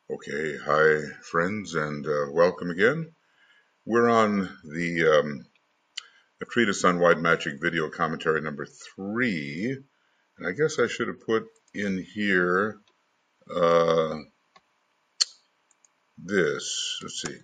Okay, hi friends, and welcome again. We're on the Treatise on White Magic video commentary number 3, and I guess I should have put in here uh, this. Let's see,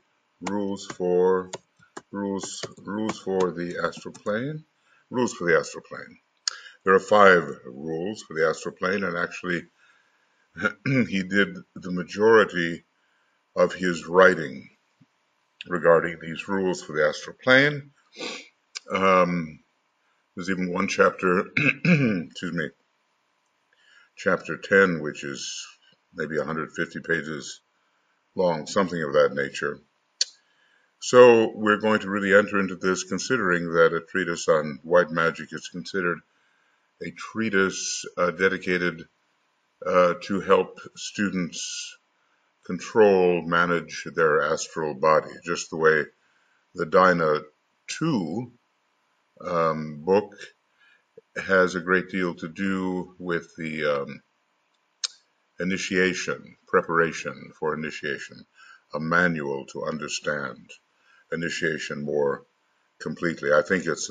rules for the astral plane. Rules for the astral plane. There are 5 rules for the astral plane, and actually, he did the majority of his writing regarding these rules for the astral plane. Um, there's even one chapter, excuse me, chapter 10, which is maybe 150 pages long, something of that nature. So we're going to really enter into this considering that a treatise on white magic is considered a treatise dedicated to help students control, manage their astral body, just the way the Dina 2 book has a great deal to do with the initiation, preparation for initiation, a manual to understand initiation more completely. I think it's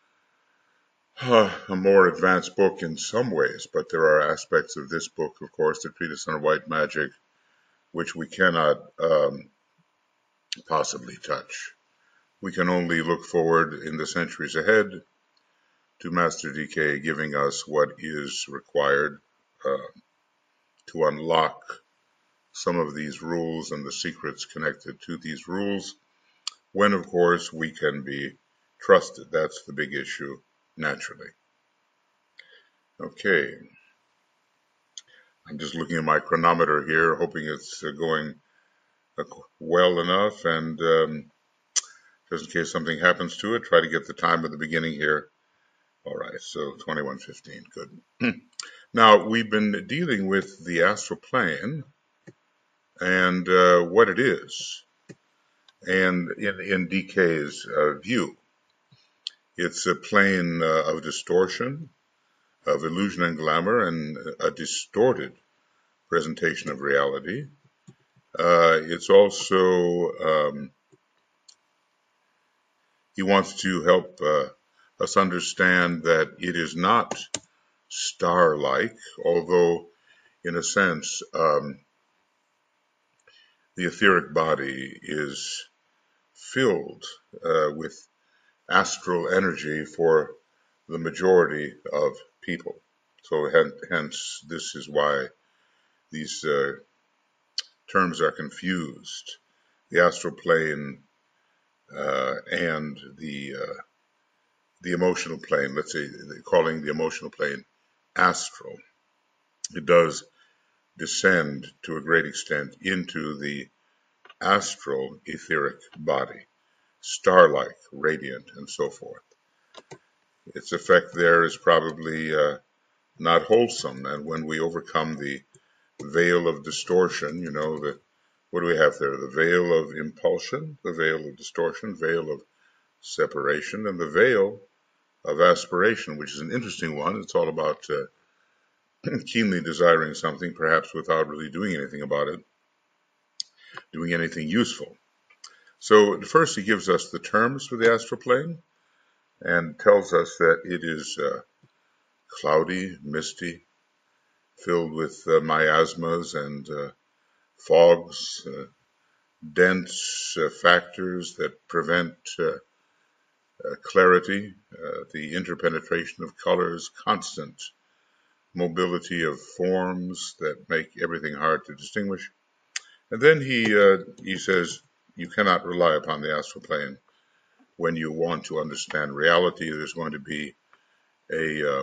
a more advanced book in some ways, but there are aspects of this book, of course, the Treatise on White Magic, which we cannot possibly touch. We can only look forward in the centuries ahead to Master DK giving us what is required uh, to unlock some of these rules and the secrets connected to these rules, when, of course, we can be trusted. That's the big issue, naturally. Okay, I'm just looking at my chronometer here, hoping it's going well enough, and just in case something happens to it, try to get the time at the beginning here. All right, so 21:15, good. Now, we've been dealing with the astral plane and what it is, and in DK's view. It's a plane of distortion, of illusion and glamour, and a distorted presentation of reality. It's also, he wants to help us understand that it is not star-like, although in a sense the etheric body is filled with astral energy for the majority of people. So hence, this is why these terms are confused. The astral plane and the emotional plane, let's say, calling the emotional plane astral, it does descend to a great extent into the astral etheric body, star-like, radiant, and so forth. Its effect there is probably not wholesome, and when we overcome the veil of distortion, what do we have there? The veil of impulsion, the veil of distortion, veil of separation, and the veil of aspiration, which is an interesting one. It's all about keenly desiring something, perhaps without really doing anything about it, doing anything useful. So first he gives us the terms for the astral plane and tells us that it is cloudy, misty, filled with miasmas and fogs, dense factors that prevent clarity, the interpenetration of colors, constant mobility of forms that make everything hard to distinguish. And then he says you cannot rely upon the astral plane when you want to understand reality. There's going to be a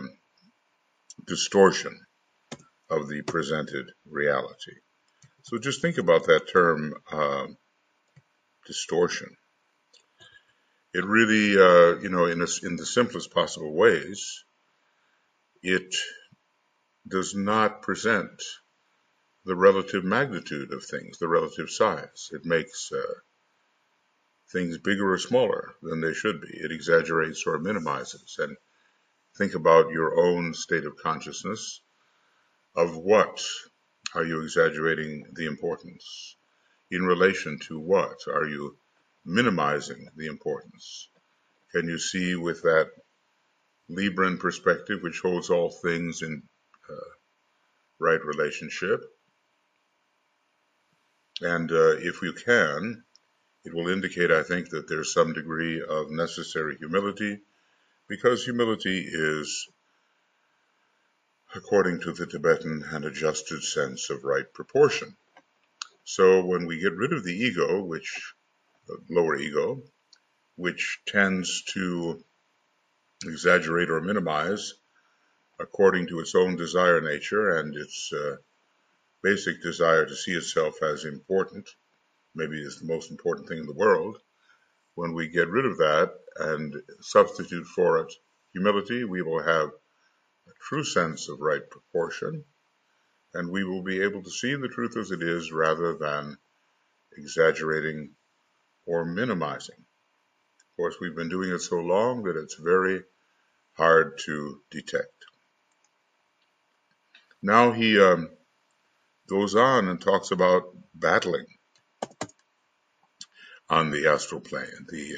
distortion of the presented reality. So just think about that term, distortion. It really, in the simplest possible ways, it does not present the relative magnitude of things, the relative size. It makes things bigger or smaller than they should be. It exaggerates or minimizes. And think about your own state of consciousness of what Are you exaggerating the importance? In relation to what? Are you minimizing the importance? Can you see with that Libran perspective, which holds all things in right relationship? And if you can, it will indicate, I think, that there's some degree of necessary humility, because humility is, according to the Tibetan, an adjusted sense of right proportion. So when we get rid of the ego, lower ego, which tends to exaggerate or minimize according to its own desire nature and its basic desire to see itself as important, maybe is the most important thing in the world. When we get rid of that and substitute for it humility, we will have a true sense of right proportion, and we will be able to see the truth as it is rather than exaggerating or minimizing. Of course, we've been doing it so long that it's very hard to detect. Now he goes on and talks about battling on the astral plane. The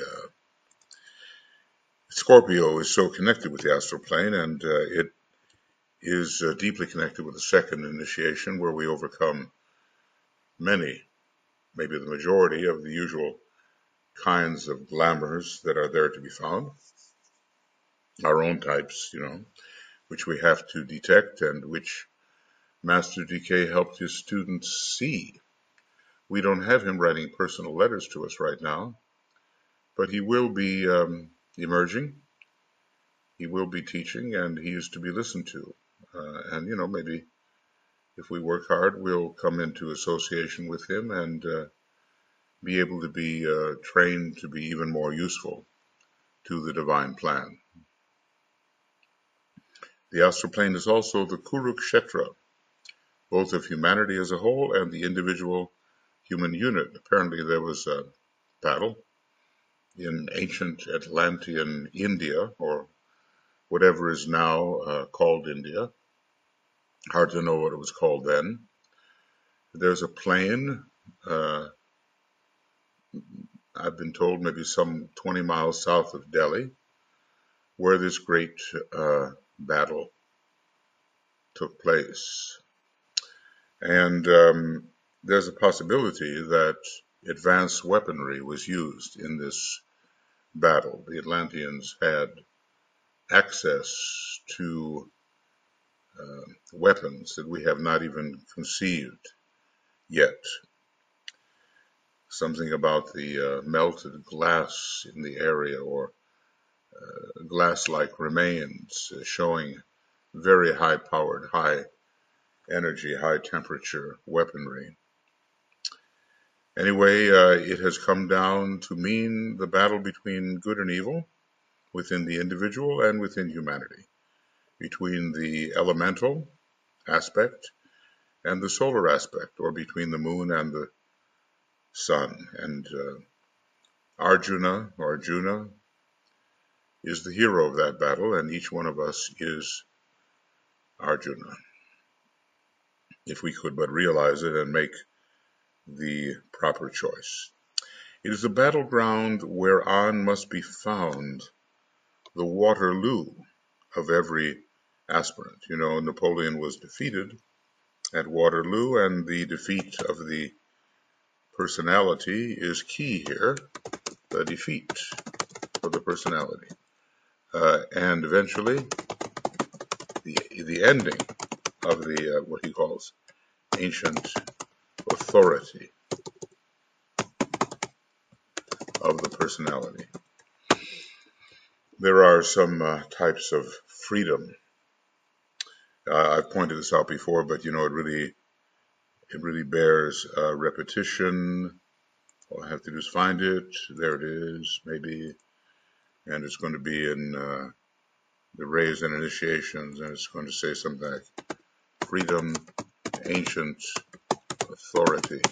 Scorpio is so connected with the astral plane, and it is deeply connected with the second initiation, where we overcome many, maybe the majority of the usual kinds of glamours that are there to be found, our own types, which we have to detect and which Master DK helped his students see. We don't have him writing personal letters to us right now, but he will be emerging. He will be teaching, and he is to be listened to. And, maybe if we work hard, we'll come into association with him and be able to be trained to be even more useful to the divine plan. The astral plane is also the Kurukshetra, both of humanity as a whole and the individual human unit. Apparently there was a battle in ancient Atlantean India, or whatever is now called India. Hard to know what it was called then. There's a plain, I've been told maybe some 20 miles south of Delhi, where this great battle took place. And there's a possibility that advanced weaponry was used in this battle. The Atlanteans had access to weapons that we have not even conceived yet. Something about the melted glass in the area, or glass-like remains showing very high-powered, high-energy, high-temperature weaponry. Anyway, it has come down to mean the battle between good and evil within the individual and within humanity, between the elemental aspect and the solar aspect, or between the moon and the sun. And Arjuna is the hero of that battle, and each one of us is Arjuna, if we could but realize it and make the proper choice. It is a battleground whereon must be found the Waterloo of every aspirant. Napoleon was defeated at Waterloo, and the defeat of the personality is key here, the defeat of the personality. And eventually, the ending of the what he calls ancient authority of the personality. There are some types of freedom. I've pointed this out before, but it really bears repetition. All I have to do is find it. There it is, maybe, and it's going to be in the Rays and Initiations, and it's going to say something like freedom, ancient authority.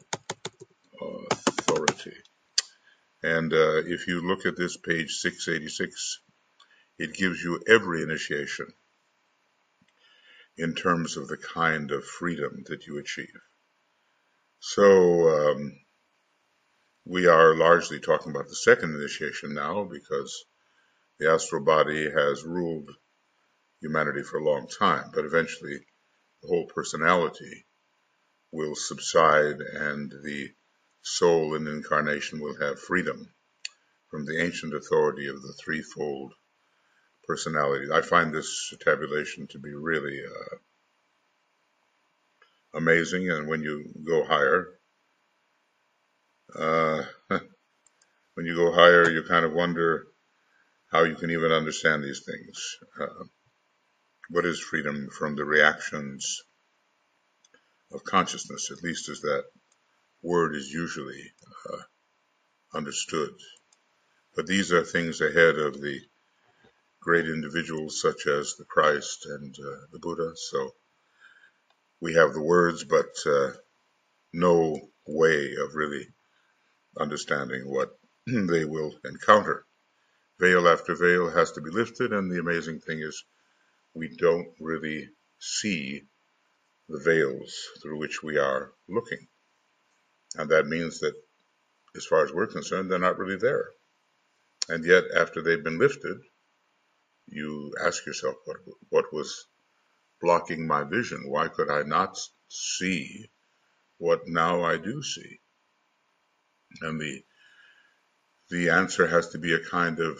And if you look at this page 686, it gives you every initiation. in terms of the kind of freedom that you achieve. So we are largely talking about the second initiation now, because the astral body has ruled humanity for a long time, but eventually the whole personality will subside and the soul in incarnation will have freedom from the ancient authority of the threefold personality. I find this tabulation to be really amazing, and when you go higher, you kind of wonder how you can even understand these things. What is freedom from the reactions of consciousness, at least as that word is usually understood. But these are things ahead of the great individuals such as the Christ and the Buddha. So we have the words, but no way of really understanding what they will encounter. Veil after veil has to be lifted, and the amazing thing is we don't really see the veils through which we are looking. And that means that, as far as we're concerned, they're not really there. And yet, after they've been lifted, you ask yourself, what was blocking my vision? Why could I not see what now I do see? And the answer has to be a kind of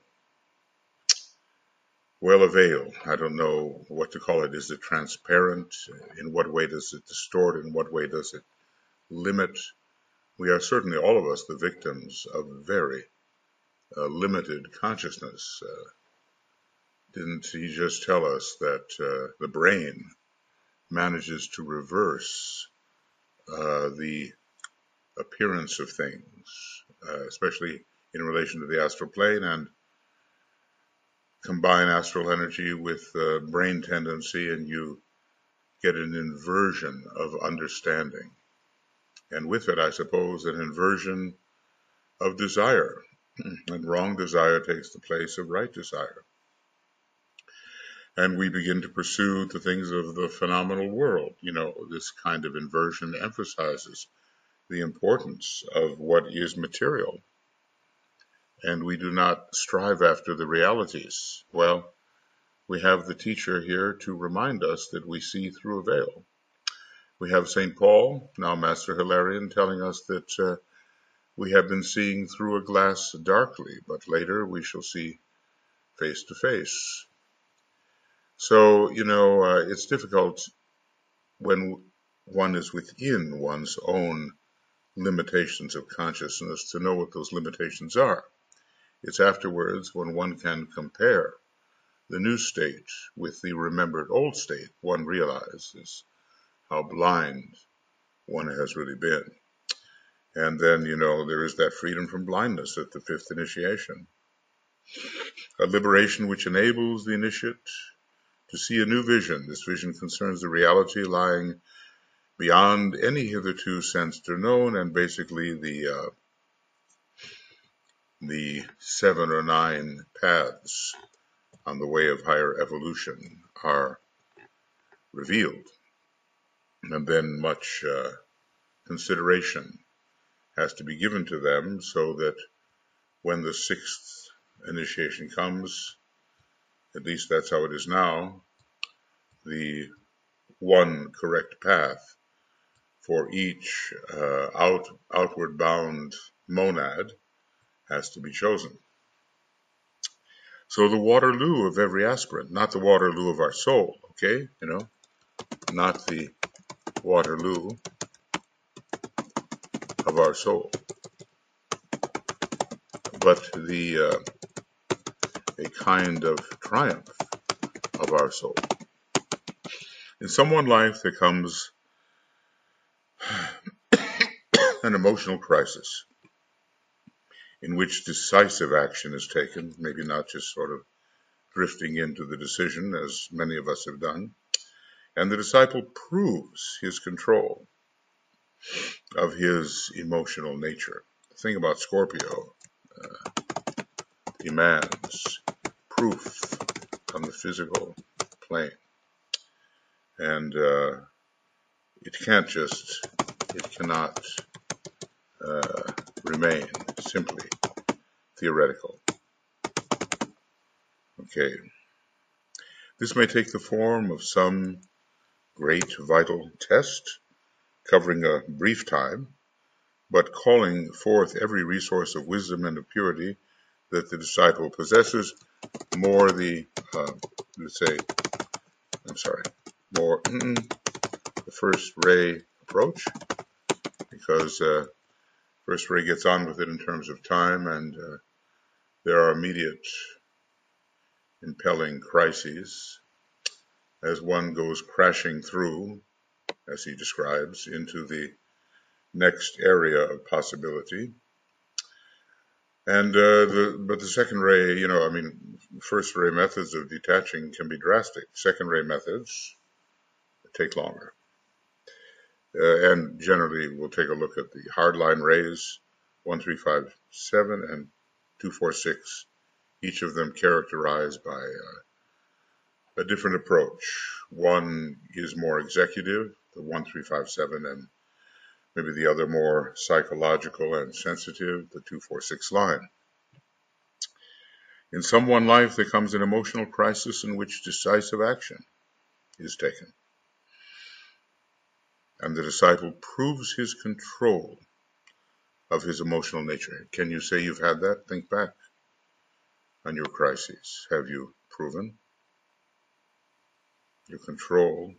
a veil. I don't know what to call it. Is it transparent? In what way does it distort? In what way does it limit? We are certainly, all of us, the victims of very limited consciousness. Didn't he just tell us that the brain manages to reverse the appearance of things, especially in relation to the astral plane, and combine astral energy with brain tendency, and you get an inversion of understanding. And with it, I suppose, an inversion of desire. And wrong desire takes the place of right desire. And we begin to pursue the things of the phenomenal world. You know, this kind of inversion emphasizes the importance of what is material. And we do not strive after the realities. Well, we have the teacher here to remind us that we see through a veil. We have St. Paul, now Master Hilarion, telling us that we have been seeing through a glass darkly, but later we shall see face to face. So, you know, it's difficult when one is within one's own limitations of consciousness to know what those limitations are. It's afterwards, when one can compare the new state with the remembered old state, one realizes how blind one has really been. And then, you know, there is that freedom from blindness at the fifth initiation, a liberation which enables the initiate to see a new vision. This vision concerns the reality lying beyond any hitherto sensed or known, and basically the 7 or 9 paths on the way of higher evolution are revealed. And then much consideration has to be given to them, so that when the 6th initiation comes, at least that's how it is now, the one correct path for each outward bound monad has to be chosen. So the Waterloo of every aspirant, not the Waterloo of our soul, okay? You know, not the Waterloo of our soul, but a kind of triumph of our soul. In some one life there comes an emotional crisis in which decisive action is taken, maybe not just sort of drifting into the decision, as many of us have done, and the disciple proves his control of his emotional nature. The thing about Scorpio demands proof on the physical plane. and it cannot remain simply theoretical. Okay, this may take the form of some great vital test covering a brief time, but calling forth every resource of wisdom and of purity that the disciple possesses, more the, let's say, I'm sorry, more the first ray approach, because first ray gets on with it in terms of time, and there are immediate impelling crises as one goes crashing through, as he describes, into the next area of possibility. And but the second ray, first ray methods of detaching can be drastic. Second ray methods take longer. And generally, we'll take a look at the hardline rays, 1357 and 246, each of them characterized by a different approach. One is more executive, the 1357, and maybe the other more psychological and sensitive, the 246 line. In some one life, there comes an emotional crisis in which decisive action is taken, and the disciple proves his control of his emotional nature. Can you say you've had that? Think back on your crises. Have you proven your control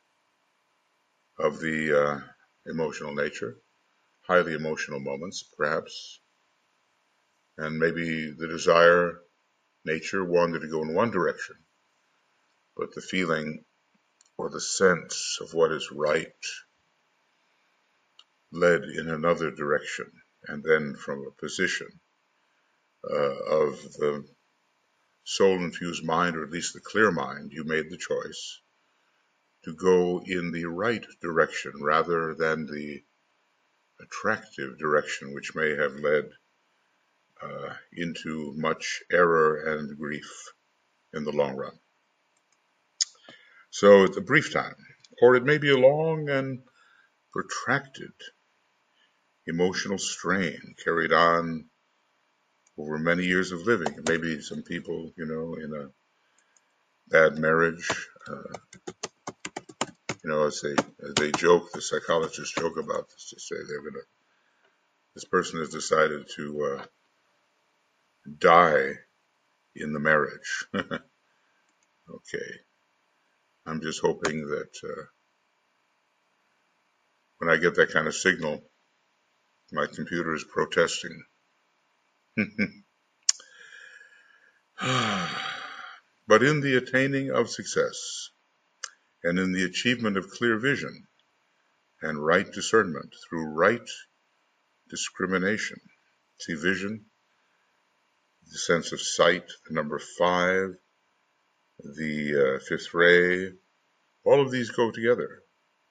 of the emotional nature? Highly emotional moments, perhaps, and maybe the desire nature wanted to go in one direction, but the feeling or the sense of what is right led in another direction, and then from a position of the soul-infused mind, or at least the clear mind, you made the choice to go in the right direction rather than the attractive direction, which may have led into much error and grief in the long run. So it's a brief time, or it may be a long and protracted emotional strain carried on over many years of living. Maybe some people, in a bad marriage, as they joke, the psychologists joke about this, to say this person has decided to die in the marriage. Okay, I'm just hoping that when I get that kind of signal, my computer is protesting. But in the attaining of success, and in the achievement of clear vision and right discernment through right discrimination, see vision, the sense of sight, the number 5, the fifth ray, all of these go together.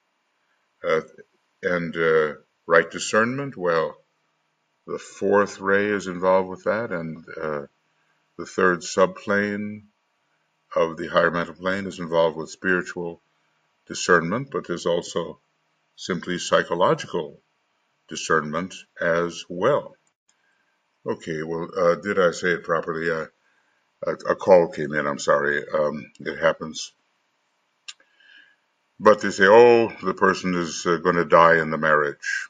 And right discernment, well, the fourth ray is involved with that, and the third subplane of the higher mental plane is involved with spiritual discernment, but there's also simply psychological discernment as well. Okay, well, did I say it properly? A call came in, I'm sorry. It happens. But they say, oh, the person is going to die in the marriage,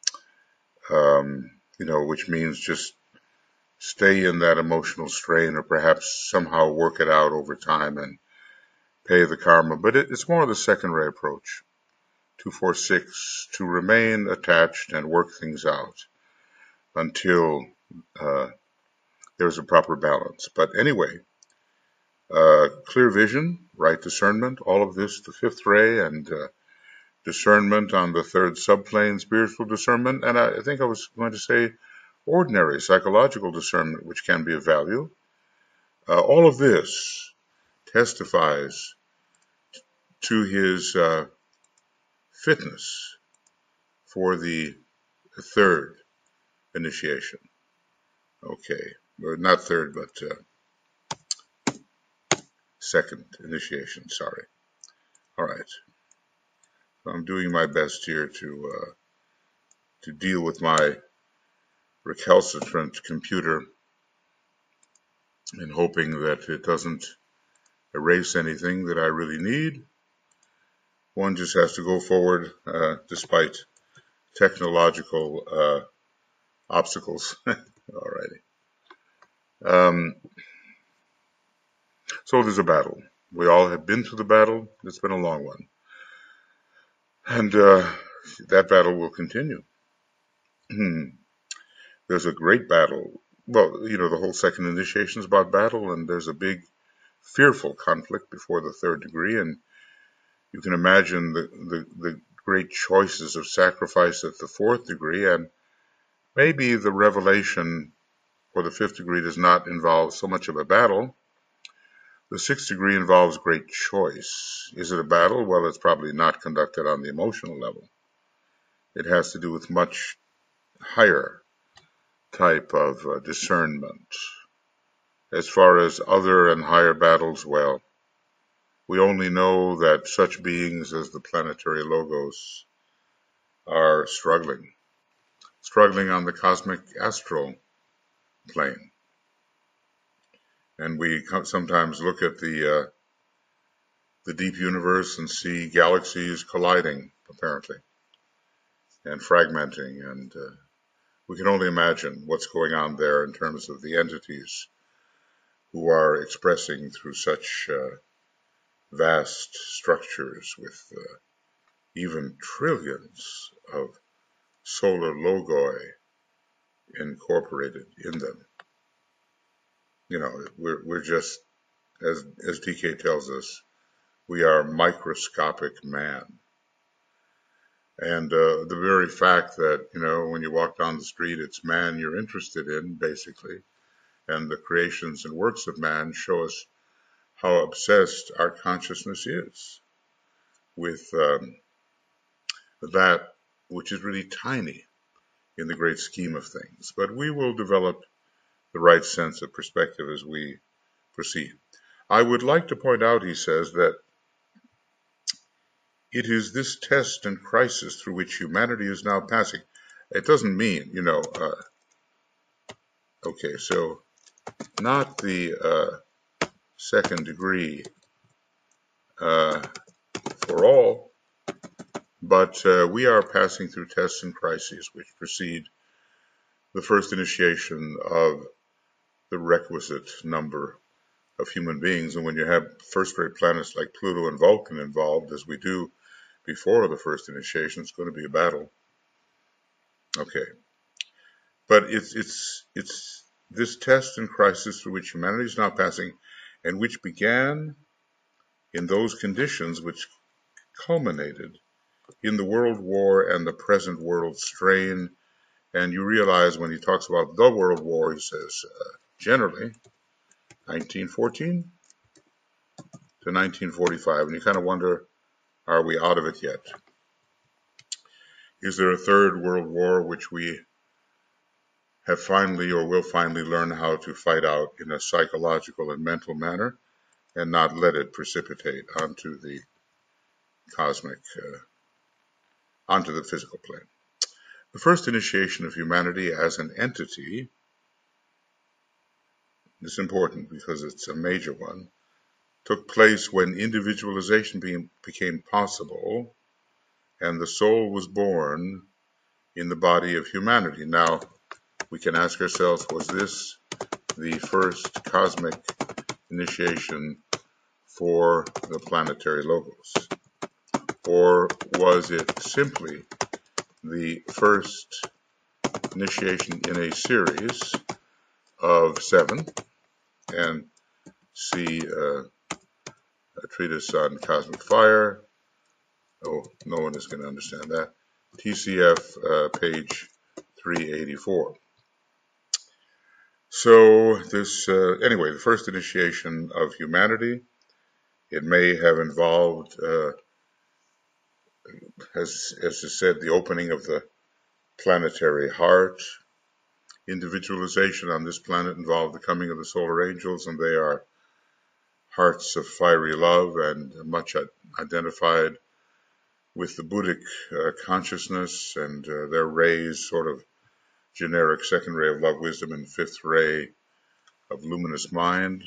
which means just stay in that emotional strain, or perhaps somehow work it out over time and pay the karma. But it's more of the second ray approach, 246, to remain attached and work things out until there's a proper balance. But anyway, clear vision, right discernment, all of this, the fifth ray, and discernment on the third subplane, spiritual discernment, and I think I was going to say ordinary psychological discernment, which can be of value. All of this testifies to his fitness for the third initiation. Okay, or not third, but second initiation, sorry. All right. So I'm doing my best here to deal with my recalcitrant computer and hoping that it doesn't erase anything that I really need. One just has to go forward despite technological obstacles. Alrighty. So there's a battle. We all have been through the battle. It's been a long one. And that battle will continue. There's a great battle. Well, the whole second initiation is about battle, and there's a big, fearful conflict before the third degree, and you can imagine the great choices of sacrifice at the fourth degree, and maybe the revelation for the fifth degree does not involve so much of a battle. The sixth degree involves great choice. Is it a battle? Well, it's probably not conducted on the emotional level. It has to do with much higher type of discernment. As far as other and higher battles, well, we only know that such beings as the planetary logos are struggling on the cosmic astral plane. And we sometimes look at the deep universe and see galaxies colliding, apparently, and fragmenting. And we can only imagine what's going on there in terms of the entities who are expressing through such vast structures with even trillions of solar logoi incorporated in them. We're just, as DK tells us, we are microscopic man. And the very fact that, when you walk down the street, it's man you're interested in, basically, and the creations and works of man show us how obsessed our consciousness is with that which is really tiny in the great scheme of things. But we will develop the right sense of perspective as we proceed. I would like to point out, he says, that it is this test and crisis through which humanity is now passing. It doesn't mean, okay, so not the second degree for all, but we are passing through tests and crises which precede the first initiation of the requisite number of human beings. And when you have first-rate planets like Pluto and Vulcan involved, as we do before the first initiation, it's going to be a battle. Okay. But it's this test and crisis through which humanity is now passing, and which began in those conditions which culminated in the World War and the present world strain. And you realize when he talks about the World War, he says generally 1914 to 1945, and you kind of wonder, are we out of it yet? Is there a third World War which we have finally or will finally learn how to fight out in a psychological and mental manner and not let it precipitate onto the cosmic, onto the physical plane? The first initiation of humanity as an entity is important because it's a major one, took place when individualization became possible and the soul was born in the body of humanity. Now, we can ask ourselves, was this the first cosmic initiation for the planetary logos? Or was it simply the first initiation in a series of 7? And see a treatise on cosmic fire. Oh, no one is going to understand that. TCF page 384. So this, anyway, the first initiation of humanity, it may have involved, as is said, the opening of the planetary heart. Individualization on this planet involved the coming of the solar angels, and they are hearts of fiery love and much identified with the Buddhic consciousness and their rays, sort of generic second ray of love, wisdom, and fifth ray of luminous mind.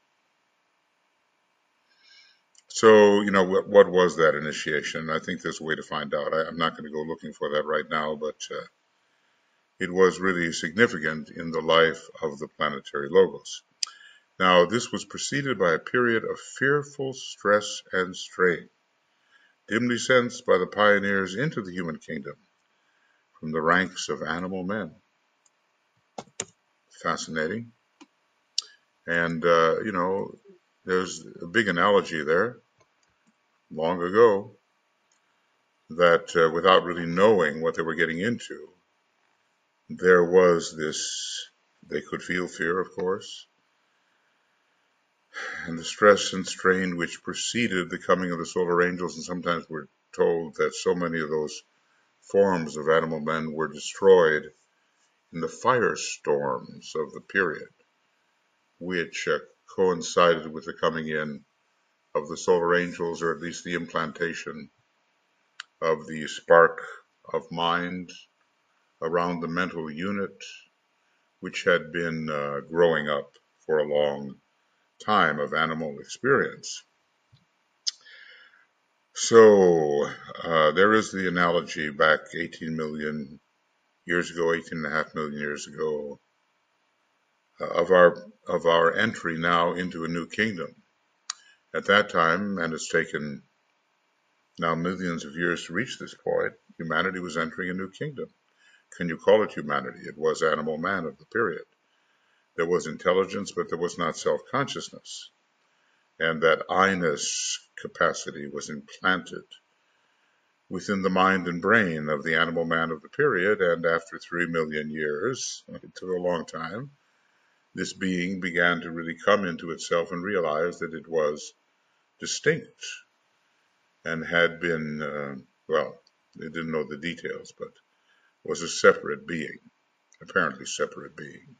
So, what was that initiation? I think there's a way to find out. I'm not going to go looking for that right now, but it was really significant in the life of the planetary logos. Now, this was preceded by a period of fearful stress and strain, dimly sensed by the pioneers into the human kingdom from the ranks of animal men. Fascinating. And, there's a big analogy there long ago that without really knowing what they were getting into, there was this, they could feel fear, of course, and the stress and strain which preceded the coming of the solar angels. And sometimes we're told that so many of those forms of animal men were destroyed in the firestorms of the period, which coincided with the coming in of the solar angels, or at least the implantation of the spark of mind around the mental unit, which had been growing up for a long time of animal experience. So there is the analogy back 18 million years ago, 18.5 million years ago, of our entry now into a new kingdom. At that time, and it's taken now millions of years to reach this point, humanity was entering a new kingdom. Can you call it humanity? It was animal man of the period. There was intelligence, but there was not self-consciousness. And that I-ness capacity was implanted within the mind and brain of the animal man of the period. And after 3 million years, it took a long time, this being began to really come into itself and realize that it was distinct and had been, they didn't know the details, but was a separate being, apparently separate being.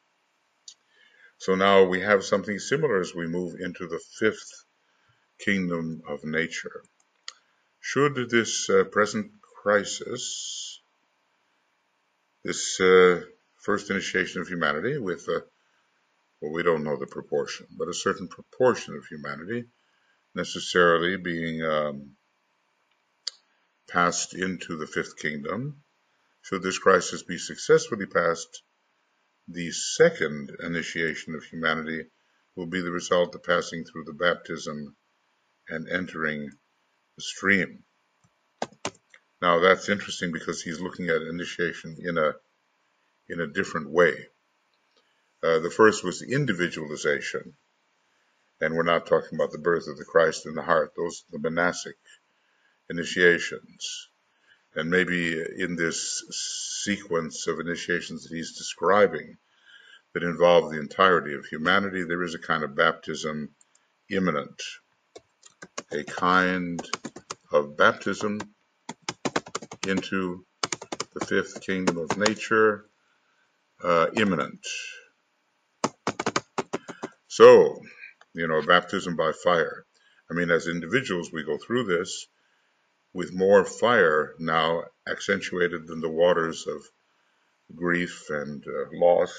So now we have something similar as we move into the fifth kingdom of nature. Should this present crisis, this first initiation of humanity with, we don't know the proportion, but a certain proportion of humanity necessarily being passed into the fifth kingdom, should this crisis be successfully passed, the second initiation of humanity will be the result of passing through the baptism and entering the stream. Now that's interesting because he's looking at initiation in a different way. The first was the individualization, and we're not talking about the birth of the Christ in the heart. Those are the monastic initiations. And maybe in this sequence of initiations that he's describing that involve the entirety of humanity, there is a kind of baptism imminent, a kind of baptism into the fifth kingdom of nature, imminent. So, baptism by fire. I mean, as individuals, we go through this with more fire now accentuated than the waters of grief and loss.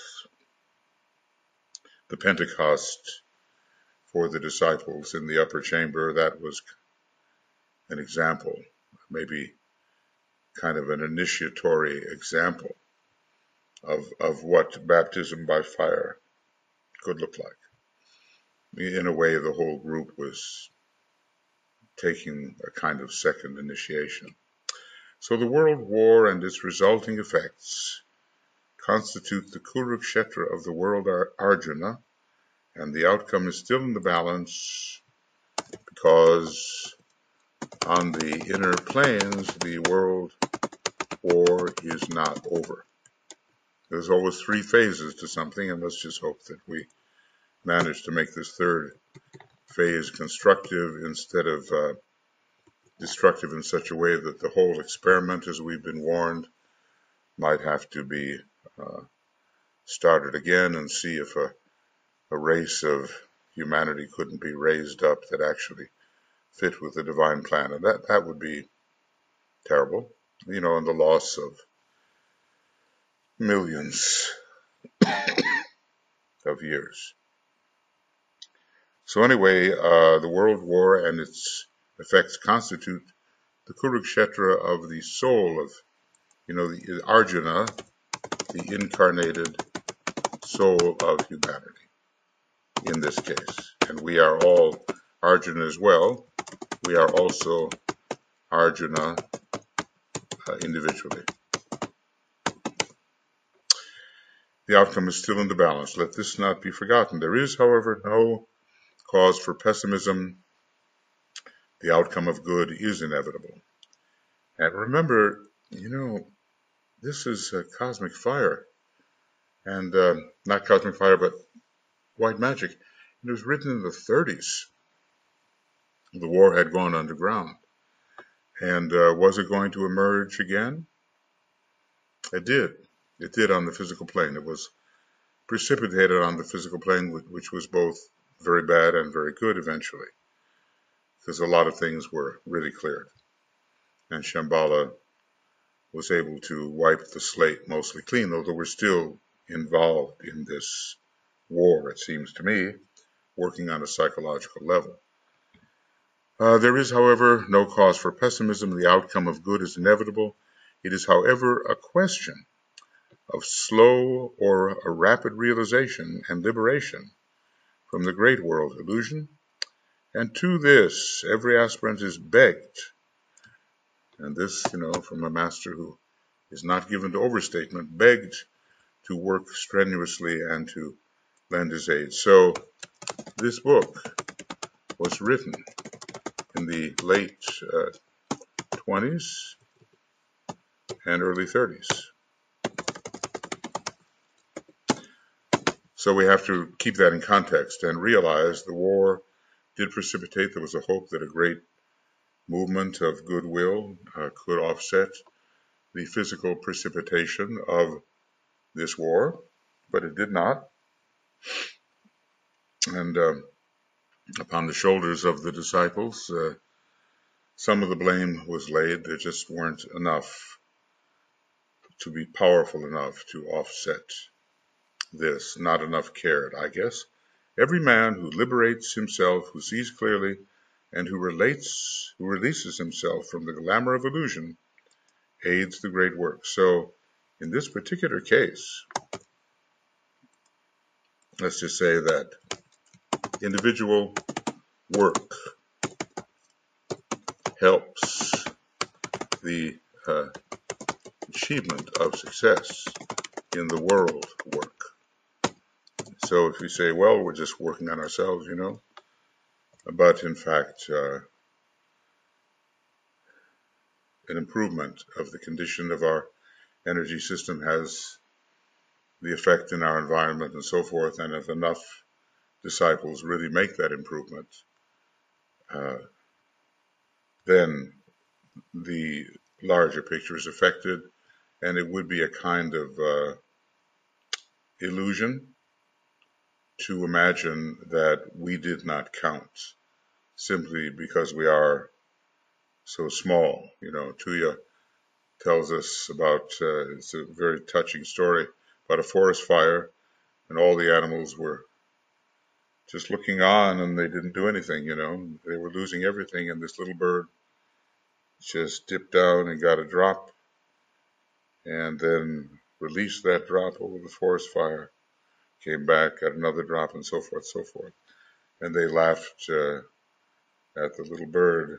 The Pentecost for the disciples in the upper chamber, that was an example, maybe kind of an initiatory example of what baptism by fire could look like. In a way, the whole group was taking a kind of second initiation. So the world war and its resulting effects constitute the Kurukshetra of the world Arjuna, and the outcome is still in the balance because on the inner planes, the world war is not over. There's always three phases to something, and let's just hope that we manage to make this third phase constructive instead of destructive in such a way that the whole experiment, as we've been warned, might have to be started again and see if a race of humanity couldn't be raised up that actually fit with the divine plan. And that would be terrible, and the loss of millions of years. So anyway, the World War and its effects constitute the Kurukshetra of the soul of, the Arjuna, the incarnated soul of humanity in this case. And we are all Arjuna as well. We are also Arjuna individually. The outcome is still in the balance. Let this not be forgotten. There is, however, no cause for pessimism. The outcome of good is inevitable. And remember, this is cosmic fire. And not cosmic fire, but white magic. It was written in the 30s. The war had gone underground. And was it going to emerge again? It did. It did on the physical plane. It was precipitated on the physical plane, which was both very bad and very good eventually, because a lot of things were really cleared. And Shambhala was able to wipe the slate mostly clean, although we're still involved in this war, it seems to me, working on a psychological level. There is, however, no cause for pessimism. The outcome of good is inevitable. It is, however, a question of slow or a rapid realization and liberation from the great world illusion. And to this, every aspirant is begged, and this, from a master who is not given to overstatement, begged to work strenuously and to lend his aid. So this book was written in the late 20s and early 30s. So we have to keep that in context and realize the war did precipitate. There was a hope that a great movement of goodwill could offset the physical precipitation of this war, but it did not. And upon the shoulders of the disciples, some of the blame was laid. There just weren't enough to be powerful enough to offset this. Not enough cared, I guess. Every man who liberates himself, who sees clearly, and who releases himself from the glamour of illusion, aids the great work. So, in this particular case, let's just say that individual work helps the achievement of success in the world work. So if we say, well, we're just working on ourselves, but in fact, an improvement of the condition of our energy system has the effect in our environment and so forth, and if enough disciples really make that improvement, then the larger picture is affected, and it would be a kind of illusion to imagine that we did not count simply because we are so small. Tuya tells us about, it's a very touching story about a forest fire, and all the animals were just looking on and they didn't do anything, They were losing everything, and this little bird just dipped down and got a drop and then released that drop over the forest fire, came back, got another drop, and so forth, so forth. And they laughed at the little bird,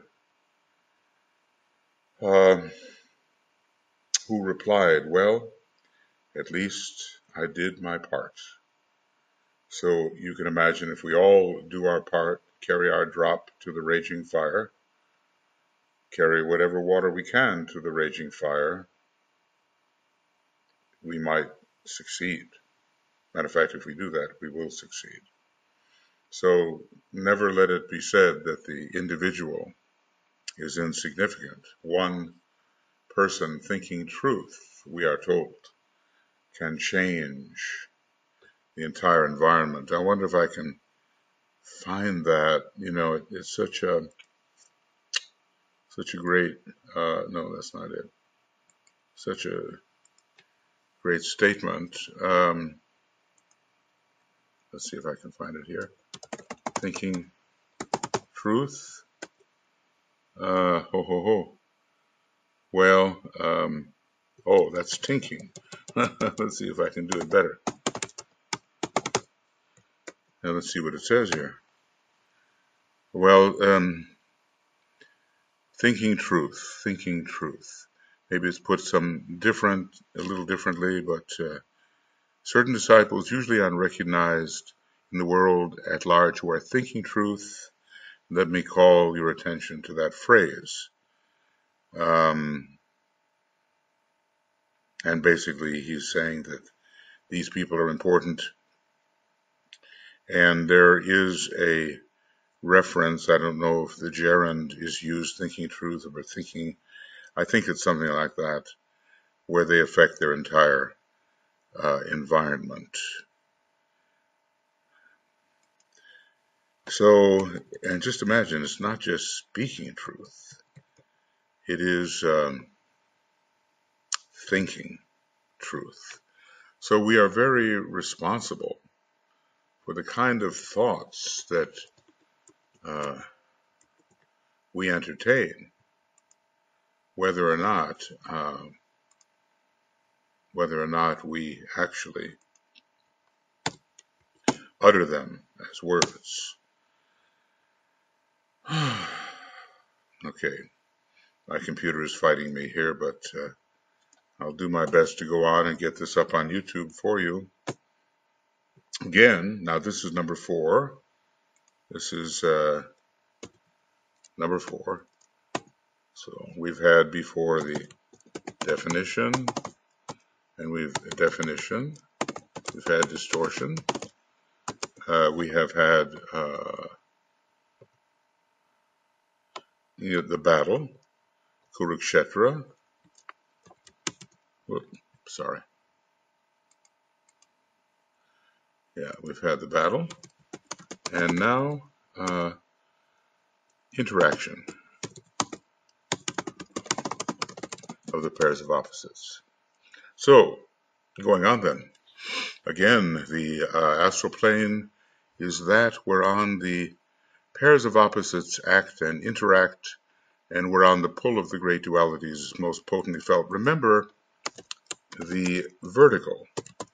who replied, well, at least I did my part. So you can imagine if we all do our part, carry our drop to the raging fire, carry whatever water we can to the raging fire, we might succeed. Matter of fact, if we do that, we will succeed. So never let it be said that the individual is insignificant. One person thinking truth, we are told, can change the entire environment. I wonder if I can find that, it's such a great, no, that's not it. Such a great statement. Let's see if I can find it here. Thinking truth. Ho, ho, ho. Well, oh, that's tinking. Let's see if I can do it better. Now let's see what it says here. Well, thinking truth, thinking truth. Maybe it's put a little differently, but certain disciples, usually unrecognized in the world at large, who are thinking truth. Let me call your attention to that phrase. And basically, he's saying that these people are important. And there is a reference, I don't know if the gerund is used, thinking truth, or thinking, I think it's something like that, where they affect their entire environment. So, and just imagine, it's not just speaking truth, it is thinking truth. So we are very responsible for the kind of thoughts that we entertain, whether or not we actually utter them as words. Okay, my computer is fighting me here, but I'll do my best to go on and get this up on YouTube for you. Again, now this is number 4. This is number 4. So we've had before the definition, and we've had distortion. We have had the battle, Kurukshetra. Sorry. Yeah, we've had the battle, and now interaction of the pairs of opposites. So, going on then, again, the astral plane is that whereon the pairs of opposites act and interact, and whereon the pull of the great dualities is most potently felt. Remember, the vertical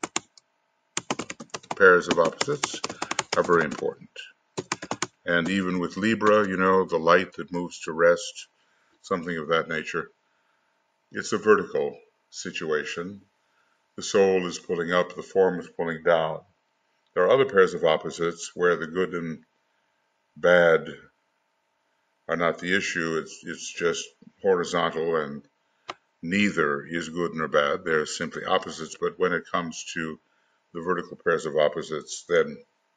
pairs of opposites are very important. And even with Libra, the light that moves to rest, something of that nature, it's a vertical situation. The soul is pulling up, the form is pulling down. There are other pairs of opposites where the good and bad are not the issue. It's just horizontal, and neither is good nor bad. They're simply opposites. But when it comes to the vertical pairs of opposites, then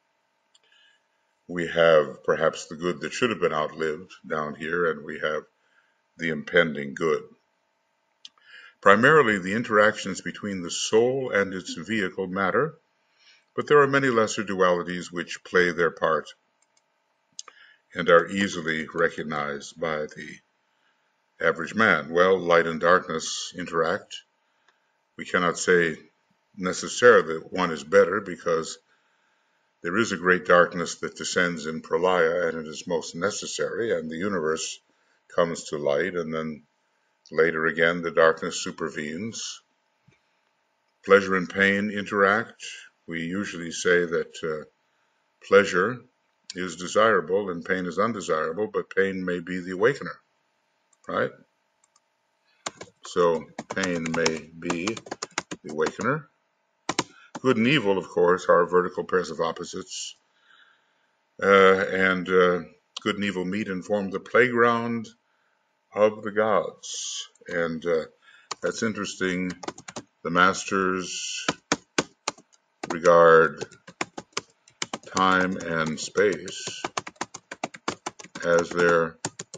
we have perhaps the good that should have been outlived down here, and we have the impending good. Primarily, the interactions between the soul and its vehicle matter, but there are many lesser dualities which play their part and are easily recognized by the average man. Well, light and darkness interact. We cannot say necessarily that one is better, because there is a great darkness that descends in pralaya, and it is most necessary, and the universe comes to light, and then later again the darkness supervenes. Pleasure and pain interact. We usually say that pleasure is desirable and pain is undesirable, but pain may be the awakener, right? So pain may be the awakener. Good and evil, of course, are vertical pairs of opposites. And good and evil meet and form the playground of the gods. And that's interesting. The masters regard time and space as their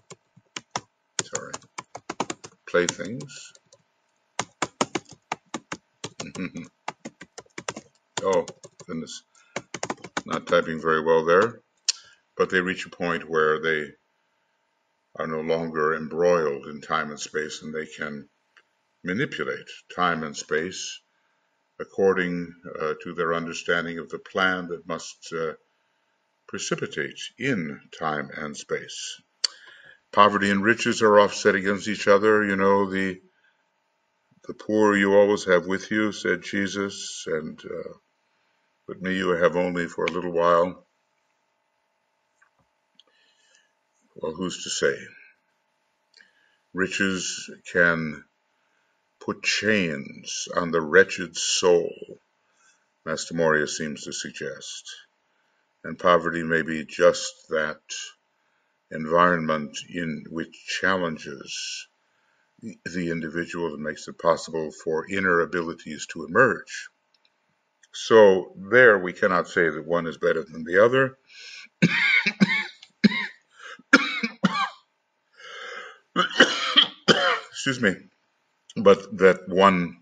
playthings. Oh, goodness. Not typing very well there. but they reach a point where they are no longer embroiled in time and space, and they can manipulate time and space according to their understanding of the plan that must precipitate in time and space. Poverty and riches are offset against each other. You know, the poor you always have with you, said Jesus, and but me you have only for a little while. Well, who's to say? Riches can put chains on the wretched soul, Master Moria seems to suggest. And poverty may be just that environment in which challenges the individual and makes it possible for inner abilities to emerge. So there we cannot say that one is better than the other. Excuse me. But that one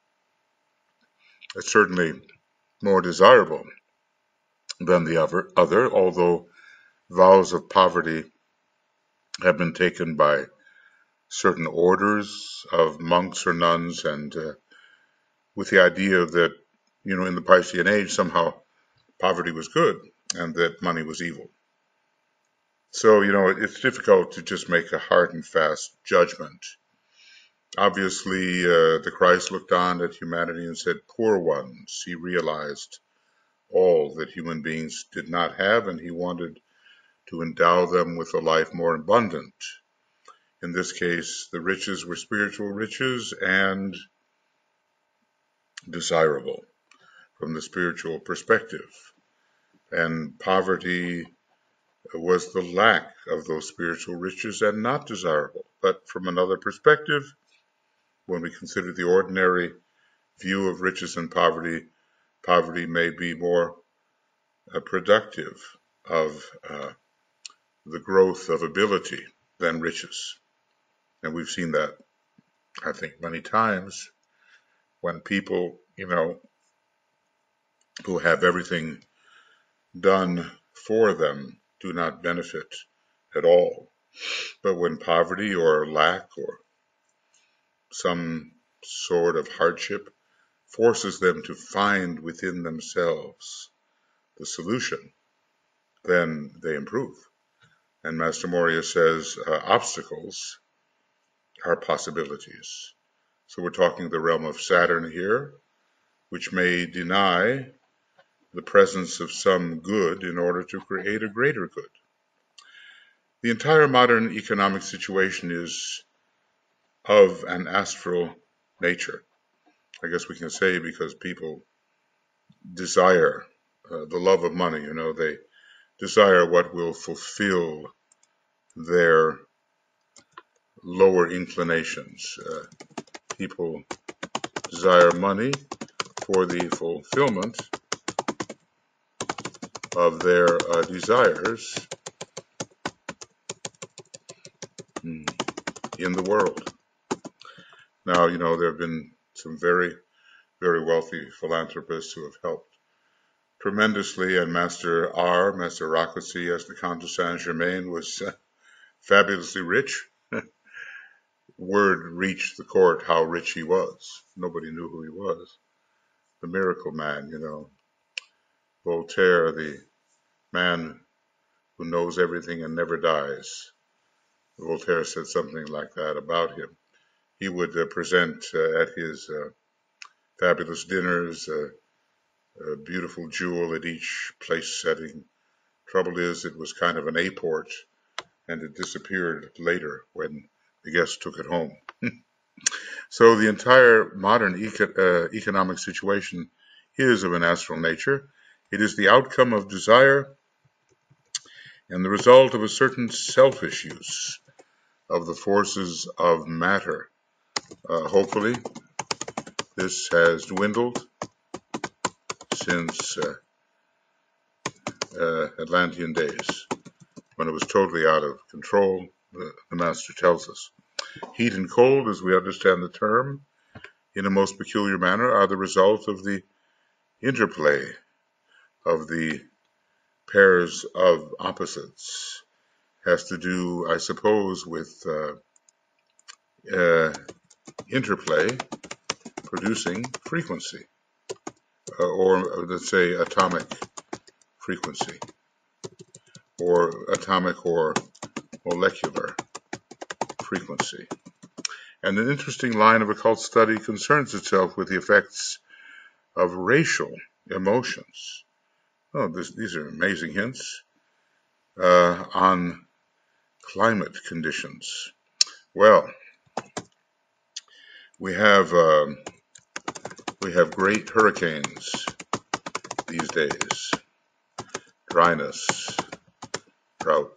is certainly more desirable than the other, although vows of poverty have been taken by certain orders of monks or nuns, and with the idea that, you know, in the Piscean age, somehow poverty was good and that money was evil. So, you know, it's difficult to just make a hard and fast judgment. Obviously, the Christ looked on at humanity and said, poor ones. He realized all that human beings did not have, and he wanted to endow them with a life more abundant. In this case, the riches were spiritual riches and desirable from the spiritual perspective. And poverty was the lack of those spiritual riches and not desirable. But from another perspective, when we consider the ordinary view of riches and poverty, poverty may be more productive of the growth of ability than riches. And we've seen that, I think, many times when people, you know, who have everything done for them do not benefit at all. But when poverty or lack or some sort of hardship forces them to find within themselves the solution, then they improve. And Master Moria says obstacles are possibilities. So we're talking the realm of Saturn here, which may deny the presence of some good in order to create a greater good. The entire modern economic situation is of an astral nature. I guess we can say because people desire the love of money, you know, they desire what will fulfill their lower inclinations. People desire money for the fulfillment of their desires in the world. Now, you know, there have been some very, very wealthy philanthropists who have helped tremendously, and Master Rákóczi, as the Count of Saint-Germain, was fabulously rich. Word reached the court how rich he was. Nobody knew who he was. The miracle man, you know. Voltaire, the man who knows everything and never dies. Voltaire said something like that about him. He would present at his fabulous dinners a beautiful jewel at each place setting. Trouble is, it was kind of an aport, and it disappeared later when the guests took it home. So the entire modern economic situation is of an astral nature. It is the outcome of desire and the result of a certain selfish use of the forces of matter. Hopefully, this has dwindled since Atlantean days, when it was totally out of control, the Master tells us. Heat and cold, as we understand the term, in a most peculiar manner, are the result of the interplay of the pairs of opposites has to do, I suppose, with interplay producing frequency, or let's say atomic frequency, or atomic or molecular frequency. And an interesting line of occult study concerns itself with the effects of racial emotions. Oh, these are amazing hints on climate conditions. Well, we have great hurricanes these days: dryness, drought,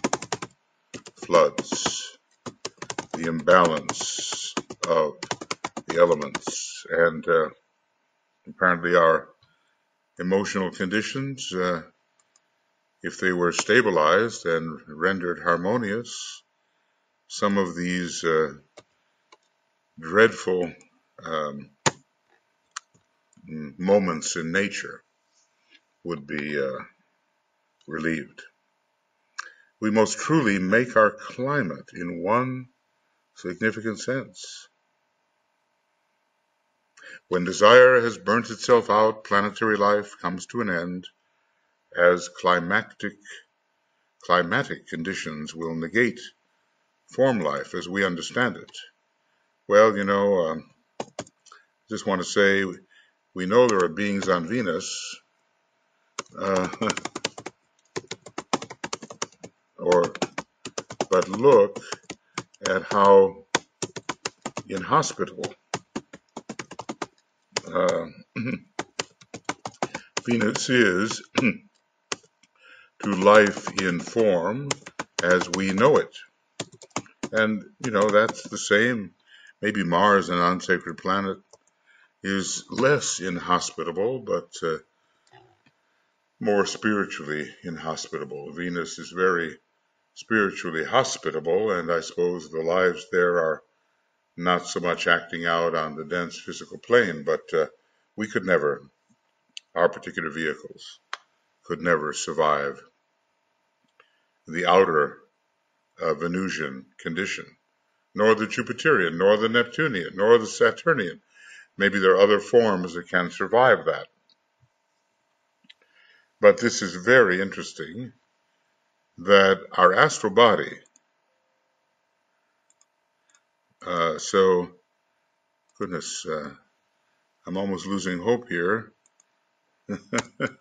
floods, the imbalance of the elements, and apparently our emotional conditions, if they were stabilized and rendered harmonious, some of these dreadful moments in nature would be relieved. We most truly make our climate in one significant sense. When desire has burnt itself out, planetary life comes to an end, as climatic conditions will negate form life as we understand it. Well, just want to say we know there are beings on Venus, but look at how inhospitable Venus is to life in form as we know it. And, that's the same. Maybe Mars, an unsacred planet, is less inhospitable, but more spiritually inhospitable. Venus is very spiritually hospitable, and I suppose the lives there are not so much acting out on the dense physical plane, but we could never, our particular vehicles, could never survive the outer Venusian condition, nor the Jupiterian, nor the Neptunian, nor the Saturnian. Maybe there are other forms that can survive that. But this is very interesting that our astral body, goodness, I'm almost losing hope here. It's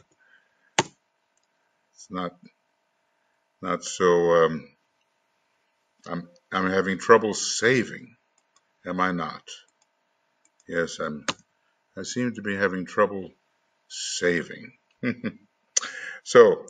not so. I'm having trouble saving, am I not? Yes, I seem to be having trouble saving. So,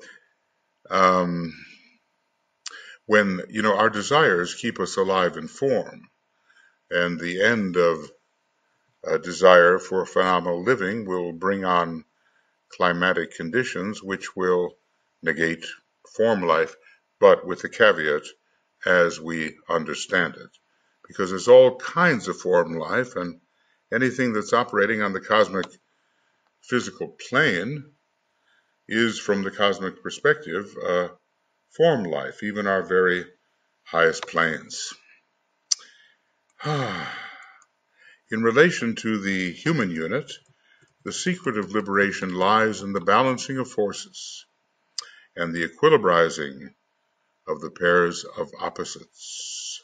when our desires keep us alive in form, and the end of desire for phenomenal living will bring on climatic conditions which will negate form life, but with the caveat as we understand it. Because there's all kinds of form life, and anything that's operating on the cosmic physical plane is, from the cosmic perspective, form life, even our very highest planes. In relation to the human unit, the secret of liberation lies in the balancing of forces and the equilibrizing of the pairs of opposites.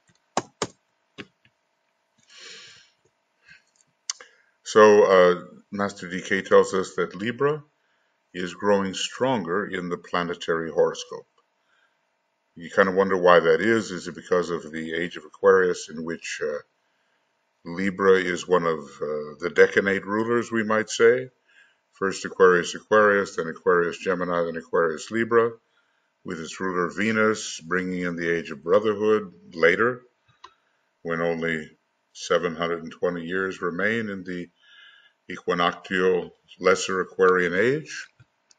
So Master DK tells us that Libra is growing stronger in the planetary horoscope. You kind of wonder why that is. Is it because of the age of Aquarius, in which Libra is one of the decanate rulers, we might say? First Aquarius, then Aquarius Gemini, then Aquarius Libra, with its ruler Venus bringing in the age of brotherhood later, when only 720 years remain in the equinoctial lesser Aquarian age.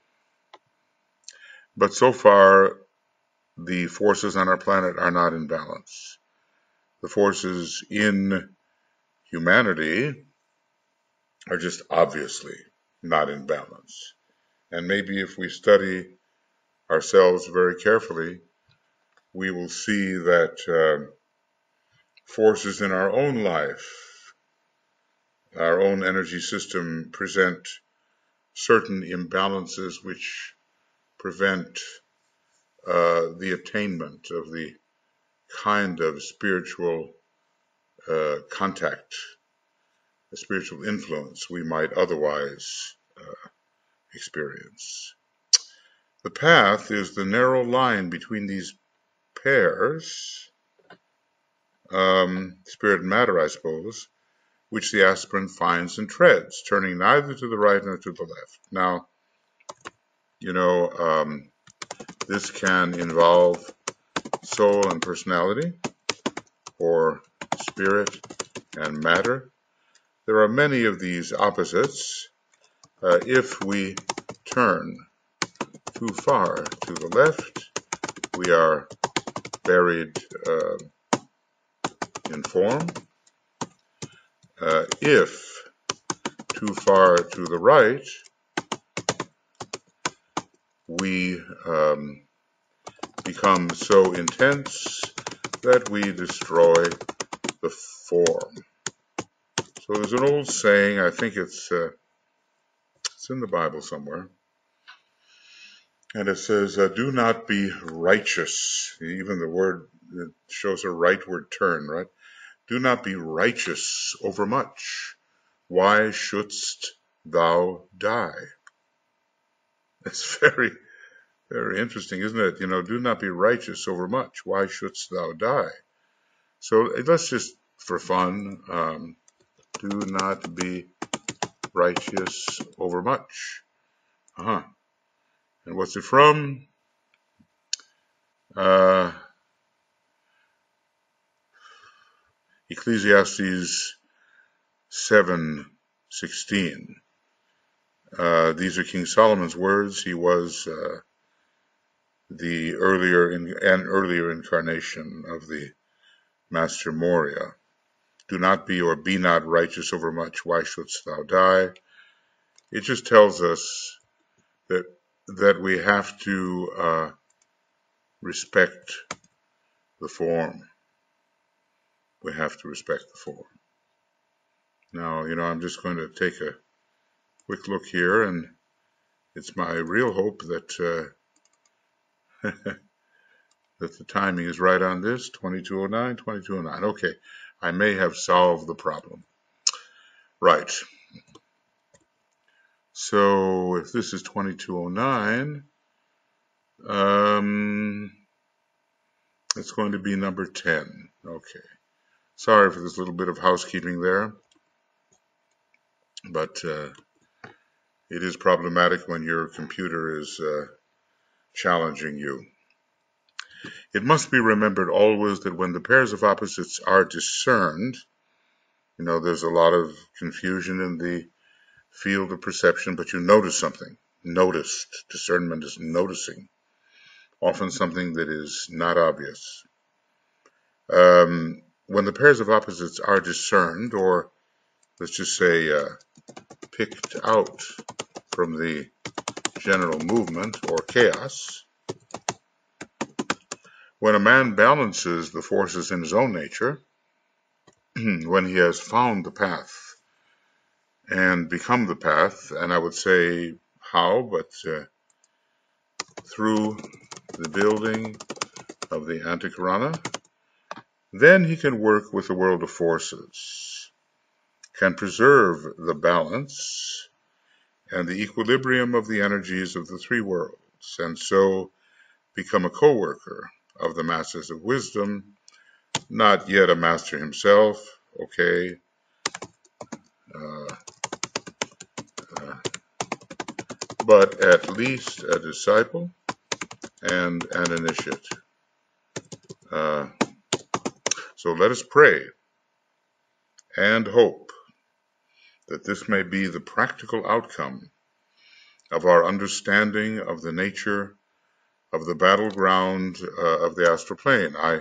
But so far, the forces on our planet are not in balance. The forces in humanity are just obviously not in balance. And maybe if we study ourselves very carefully, we will see that forces in our own life, our own energy system, present certain imbalances which prevent the attainment of the kind of spiritual contact, a spiritual influence we might otherwise experience. The path is the narrow line between these pairs, spirit and matter, I suppose, which the aspirant finds and treads, turning neither to the right nor to the left. Now, this can involve soul and personality, or spirit and matter. There are many of these opposites. If we turn too far to the left, we are buried in form. If too far to the right, we become so intense that we destroy the form. So there's an old saying, I think it's in the Bible somewhere, and it says, do not be righteous. Even the word shows a rightward turn, right? Do not be righteous overmuch. Why shouldst thou die? It's very, very interesting, isn't it? Do not be righteous overmuch. Why shouldst thou die? So let's just, for fun, do not be righteous overmuch. And what's it from? Ecclesiastes 7:16. These are King Solomon's words. He was the earlier incarnation of the Master Moria. Do not be or be not righteous overmuch. Why shouldst thou die? It just tells us that we have to respect the form. We have to respect the form. Now, I'm just going to take a quick look here, and it's my real hope that that the timing is right on this, 2209, 2209. Okay, I may have solved the problem. Right. So if this is 2209, it's going to be number 10. Okay. Sorry for this little bit of housekeeping there, but it is problematic when your computer is challenging you. It must be remembered always that when the pairs of opposites are discerned, there's a lot of confusion in the field of perception, but you notice something. Noticed. Discernment is noticing. Often something that is not obvious. When the pairs of opposites are discerned, or let's just say picked out from the general movement or chaos, when a man balances the forces in his own nature, when he has found the path and become the path, and I would say how, but through the building of the Antakarana, then he can work with the world of forces, can preserve the balance and the equilibrium of the energies of the three worlds, and so become a co-worker of the masters of wisdom, not yet a master himself, okay, but at least a disciple and an initiate. So let us pray and hope that this may be the practical outcome of our understanding of the nature of the battleground of the astral plane. I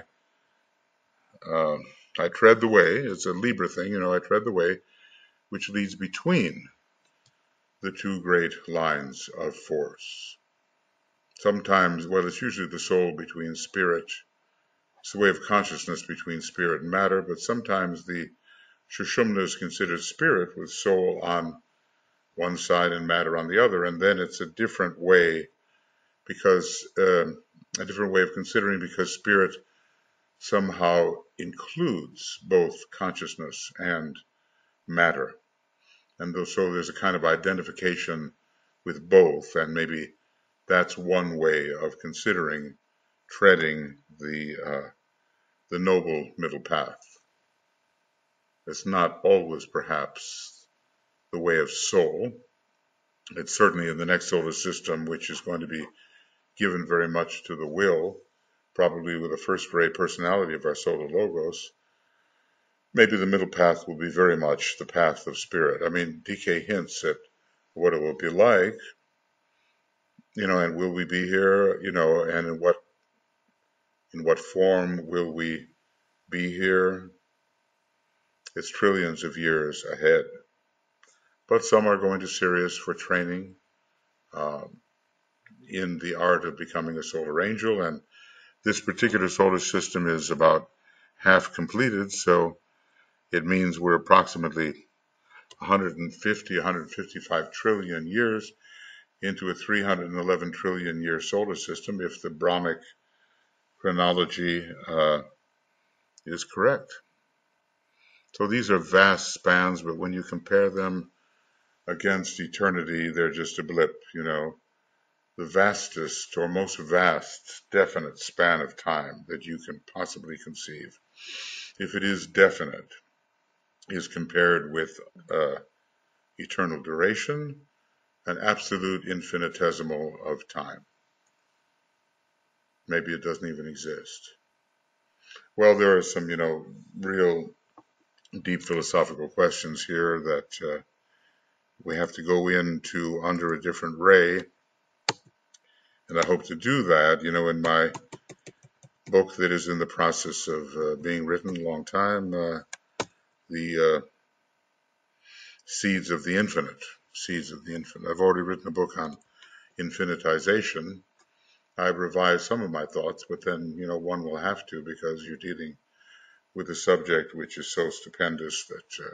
tread the way, it's a Libra thing, I tread the way which leads between the two great lines of force. Sometimes, well, it's usually the soul between spirit. It's the way of consciousness between spirit and matter, but sometimes the Sushumna is considered spirit with soul on one side and matter on the other, and then it's a different way because a different way of considering because spirit somehow includes both consciousness and matter, and so there's a kind of identification with both, and maybe that's one way of considering treading the noble middle path. It's not always perhaps the way of soul. It's certainly in the next solar system, which is going to be given very much to the will, probably with the first ray personality of our solar logos. Maybe the middle path will be very much the path of spirit. I mean, DK hints at what it will be like, and will we be here, and in what form will we be here? It's trillions of years ahead. But some are going to Sirius for training in the art of becoming a solar angel, and this particular solar system is about half completed, so it means we're approximately 150, 155 trillion years into a 311 trillion year solar system if the Brahmic chronology is correct. So these are vast spans, but when you compare them against eternity, they're just a blip, the vastest or most vast definite span of time that you can possibly conceive, if it is definite, is compared with eternal duration, an absolute infinitesimal of time. Maybe it doesn't even exist. Well, there are some, real deep philosophical questions here that we have to go into under a different ray. And I hope to do that, in my book that is in the process of being written a long time, the Seeds of the Infinite. Seeds of the Infinite. I've already written a book on infinitization. I've revised some of my thoughts, but then, one will have to because you're dealing with a subject which is so stupendous that,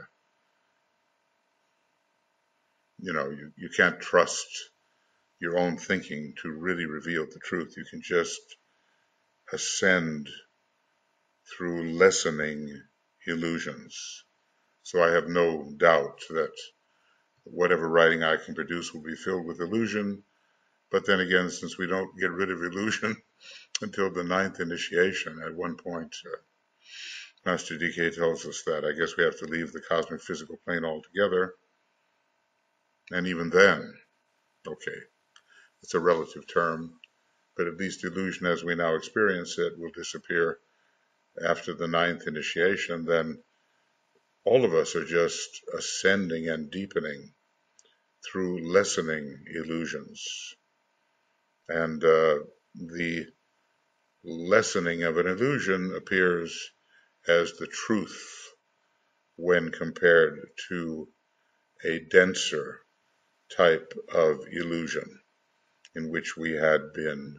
you can't trust your own thinking to really reveal the truth. You can just ascend through lessening illusions. So I have no doubt that whatever writing I can produce will be filled with illusion. But then again, since we don't get rid of illusion until the ninth initiation, at one point, Master DK tells us that I guess we have to leave the cosmic physical plane altogether. And even then, okay, it's a relative term, but at least illusion as we now experience it will disappear after the ninth initiation. Then all of us are just ascending and deepening through lessening illusions. And the lessening of an illusion appears as the truth when compared to a denser type of illusion in which we had been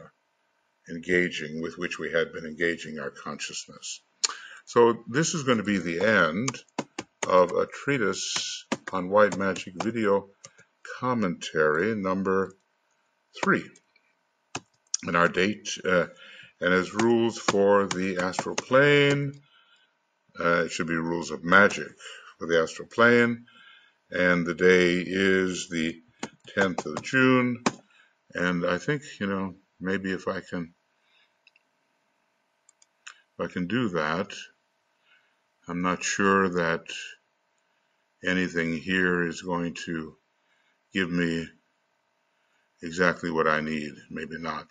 with which we had been engaging our consciousness. So this is going to be the end of a treatise on white magic video commentary number 3. And our date, and as rules for the astral plane, it should be rules of magic for the astral plane. And the day is the 10th of June. And I think, maybe if I can do that, I'm not sure that anything here is going to give me exactly what I need. Maybe not.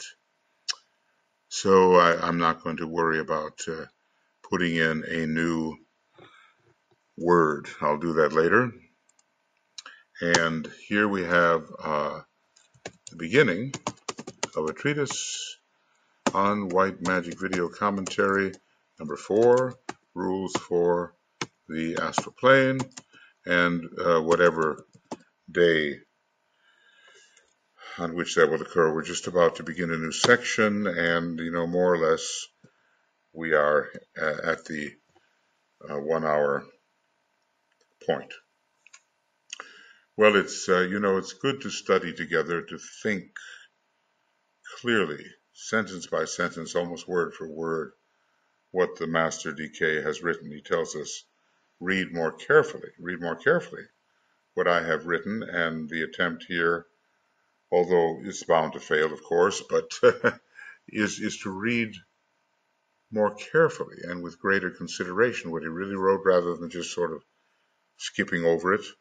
So I'm not going to worry about putting in a new word. I'll do that later. And here we have the beginning of a treatise on white magic video commentary number 4, rules for the astral plane, and whatever day on which that will occur. We're just about to begin a new section, and more or less we are at the 1 hour point. Well, it's good to study together, to think clearly, sentence by sentence, almost word for word, what the Master DK has written. He tells us, read more carefully what I have written, and the attempt here, although it's bound to fail, of course, but is to read more carefully and with greater consideration what he really wrote rather than just sort of skipping over it.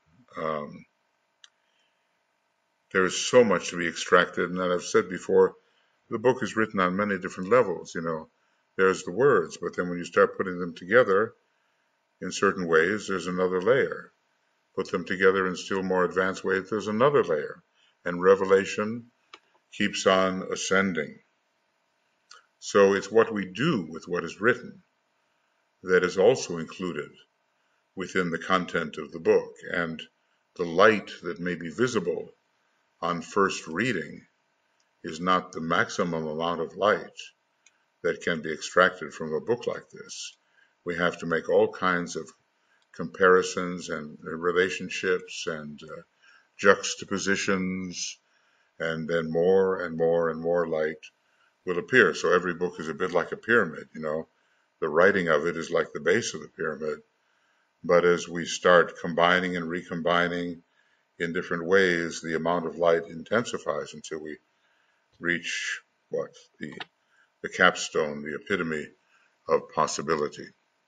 There is so much to be extracted, and as I've said before, the book is written on many different levels. There's the words, but then when you start putting them together in certain ways, there's another layer. Put them together in still more advanced ways, there's another layer. And revelation keeps on ascending. So it's what we do with what is written that is also included within the content of the book. And the light that may be visible on first reading is not the maximum amount of light that can be extracted from a book like this. We have to make all kinds of comparisons and relationships and juxtapositions, and then more and more and more light will appear. So every book is a bit like a pyramid, The writing of it is like the base of the pyramid. But as we start combining and recombining in different ways, the amount of light intensifies until we reach the capstone, the epitome of possibility.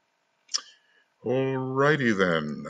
Alrighty then.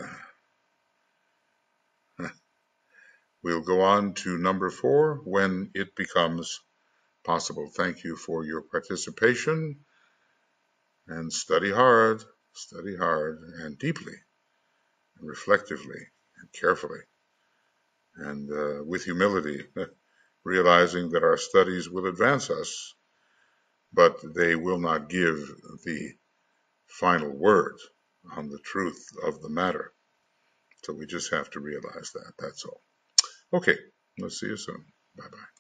We'll go on to number 4, when it becomes possible. Thank you for your participation, and study hard and deeply, and reflectively and carefully, and with humility, realizing that our studies will advance us, but they will not give the final word on the truth of the matter. So we just have to realize that. That's all. Okay, let's see you soon. Bye-bye.